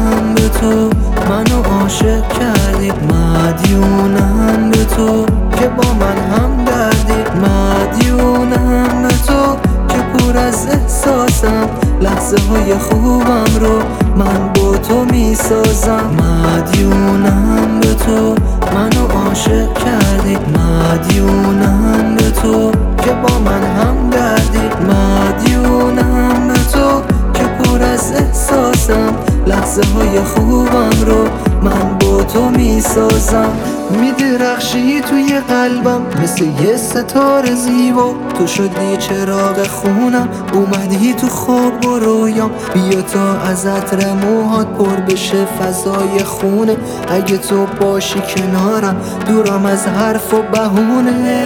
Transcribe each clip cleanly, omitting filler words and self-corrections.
مدیونم به تو، منو عاشق کردی. مدیونم به تو که با من هم دردی. مدیونم به تو که پر از احساسم، لحظه های خوبم رو من با تو میسازم. مدیونم به تو، منو عاشق کردی. مدیونم به تو که با من هم دردی. مدیونم به تو که پر از احساسم، لحظه های خوبم رو من با تو میسازم. میدرخشی توی قلبم مثل یه ستاره زیبا، تو شدی چراغ خونم، اومدی تو خواب و رویام. بیا تا از عطر موهات پر بشه فضای خونه، اگه تو باشی کنارم دورم از حرف و بهونه.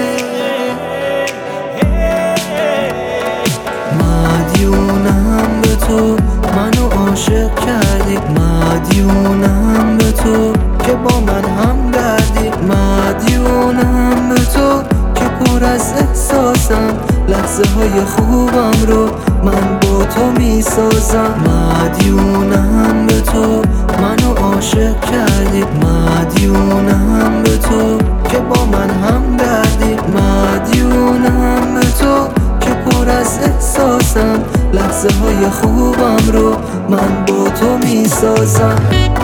مدیونم به تو، منو عاشق کردی. مدیونم به تو که با من هم دردی. مدیونم به تو که پر از احساسم، لحظه های خوبم رو من با تو میسازم. مدیونم به تو، منو عاشق کردی. مدیونم به تو که با من هم دردی. مدیونم به تو که پر از احساسم، لحظه های خوبم رو من با تو میسازم.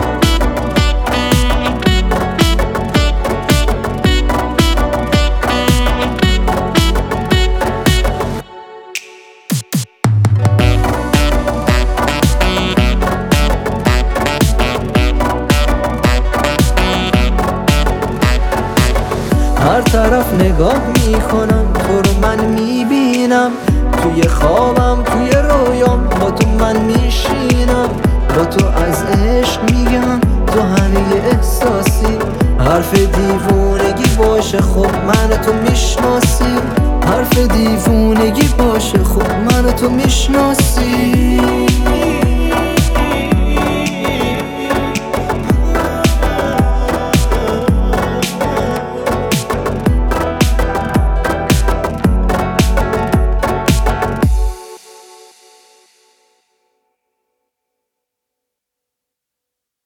هر طرف نگاه میکنم تو رو من میبینم، توی خوابم توی رویام با تو من میشینم. با تو از عشق میگم تو همه احساسی، حرف دیوونگی باشه خب من تو میشناسی. حرف دیوونگی باشه خب من تو میشناسی.